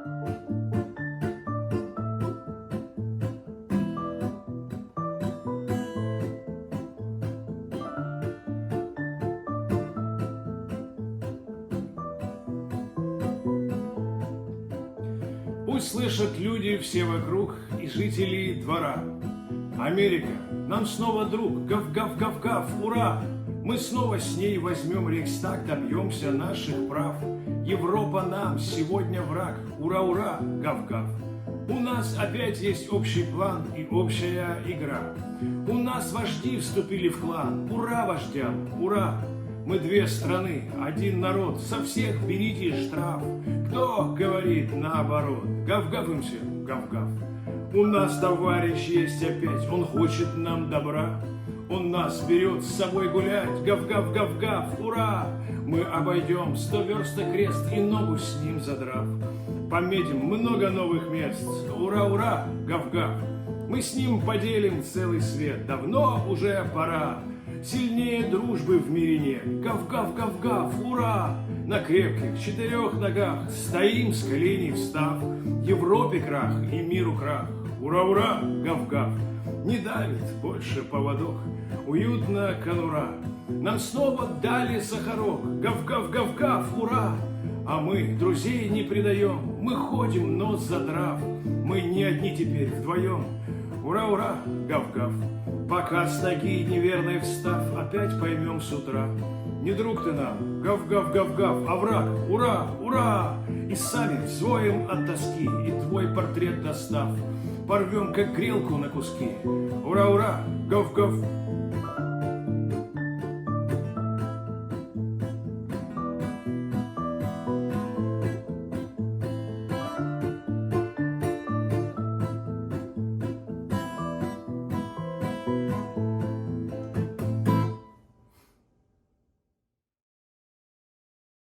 Пусть слышат люди все вокруг и жители двора. Америка, нам снова друг, гав-гав-гав-гав, ура! Мы снова с ней возьмем Рейхстаг, добьемся наших прав. Европа нам сегодня враг, ура-ура, гав-гав. У нас опять есть общий план и общая игра. У нас вожди вступили в клан, ура вождям, ура! Мы две страны, один народ, со всех берите штраф. Кто говорит наоборот? Гав-гав им всем, гав-гав. У нас товарищ есть опять, он хочет нам добра. Он нас берет с собой гулять, гав-гав-гав-гав, ура! Мы обойдем 100 верст крест и ногу с ним задрав. Пометим много новых мест, ура-ура, гав-гав. Мы с ним поделим целый свет, давно уже пора. Сильнее дружбы в мире нет, гав-гав-гав-гав, ура! На крепких 4 ногах стоим с коленей встав. Европе крах и миру крах, ура-ура, гав-гав. Не давит больше поводок, уютно конура. Нам снова дали сахарок, гав-гав-гав-гав, ура! А мы друзей не предаем, мы ходим нос задрав. Мы не одни теперь, вдвоем, ура-ура, гав-гав. Пока с ноги неверной встав, опять поймем с утра. Не друг ты нам, гав-гав-гав-гав, а враг, ура, ура! И сами взвоем от тоски, и твой портрет достав, порвем, как грелку на куски. Ура-ура, гав-гав,